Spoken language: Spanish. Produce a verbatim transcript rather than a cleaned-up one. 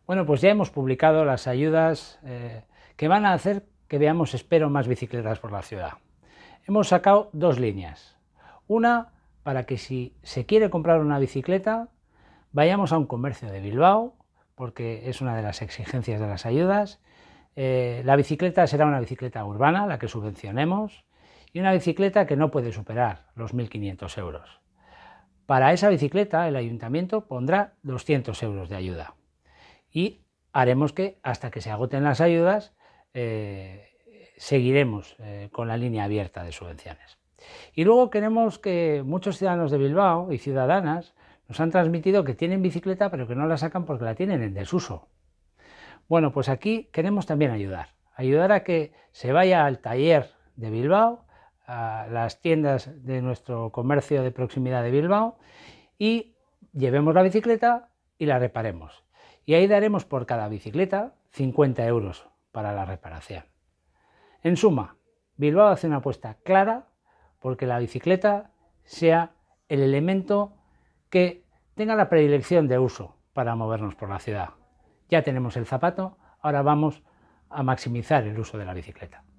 Bueno, pues ya hemos publicado las ayudas eh, que van a hacer que veamos, espero, más bicicletas por la ciudad. Hemos sacado dos líneas. Una, para que si se quiere comprar una bicicleta, vayamos a un comercio de Bilbao, porque es una de las exigencias de las ayudas. Eh, la bicicleta será una bicicleta urbana, la que subvencionemos, y una bicicleta que no puede superar los mil quinientos euros. Para esa bicicleta, el ayuntamiento pondrá doscientos euros de ayuda. Y haremos que, hasta que se agoten las ayudas, eh, seguiremos eh, con la línea abierta de subvenciones. Y luego queremos que muchos ciudadanos de Bilbao y ciudadanas nos han transmitido que tienen bicicleta pero que no la sacan porque la tienen en desuso. Bueno, pues aquí queremos también ayudar, ayudar a que se vaya al taller de Bilbao, a las tiendas de nuestro comercio de proximidad de Bilbao y llevemos la bicicleta y la reparemos. Y ahí daremos por cada bicicleta cincuenta euros para la reparación. En suma, Bilbao hace una apuesta clara porque la bicicleta sea el elemento que tenga la predilección de uso para movernos por la ciudad. Ya tenemos el zapato, ahora vamos a maximizar el uso de la bicicleta.